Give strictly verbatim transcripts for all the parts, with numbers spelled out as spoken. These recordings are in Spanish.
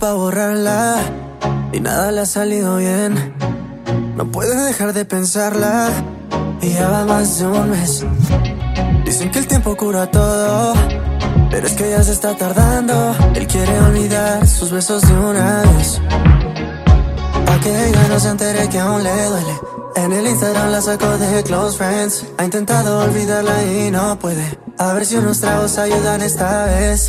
pa' borrarla y nada le ha salido bien. No puede dejar de pensarla y ya va más de un mes. Dicen que el tiempo cura todo, pero es que ya se está tardando. Él quiere olvidar sus besos de una vez, pa' que ella no se entere que aún le duele. En el Instagram la sacó de Close Friends. Ha intentado olvidarla y no puede. A ver si unos tragos ayudan esta vez.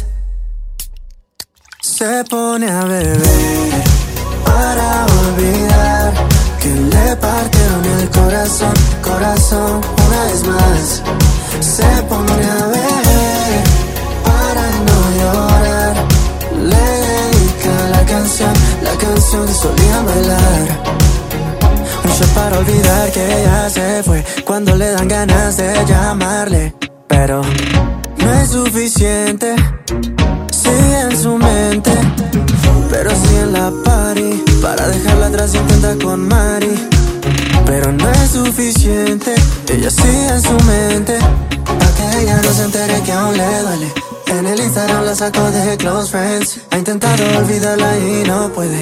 Se pone a beber para olvidar que le partieron el corazón, corazón una vez más. Se pone a beber para no llorar. Le dedica la canción, la canción que solían bailar. Un shot para olvidar que ella se fue cuando le dan ganas de llamarle. Pero no es suficiente, sigue en su mente, pero sigue en la party. Para dejarla atrás intenta con Mari, pero no es suficiente, ella sigue en su mente, pa' que ella no se entere que aún le duele. En el Instagram la sacó de Close Friends. Ha intentado olvidarla y no puede.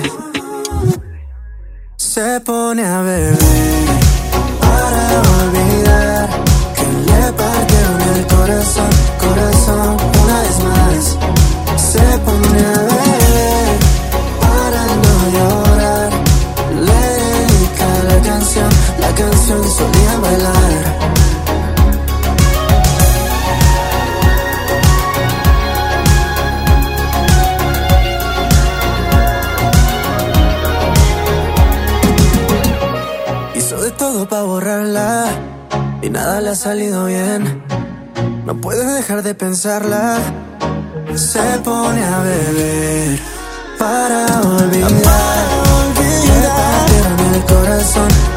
Se pone a beber para olvidar que le partieron el corazón, corazón una vez más. Se pone a beber para no llorar. Le dedica la canción, la canción que solían bailar. De todo pa' borrarla y nada le ha salido bien. No puede dejar de pensarla. Se pone a beber para olvidar, para olvidar. Que le partieron el corazón,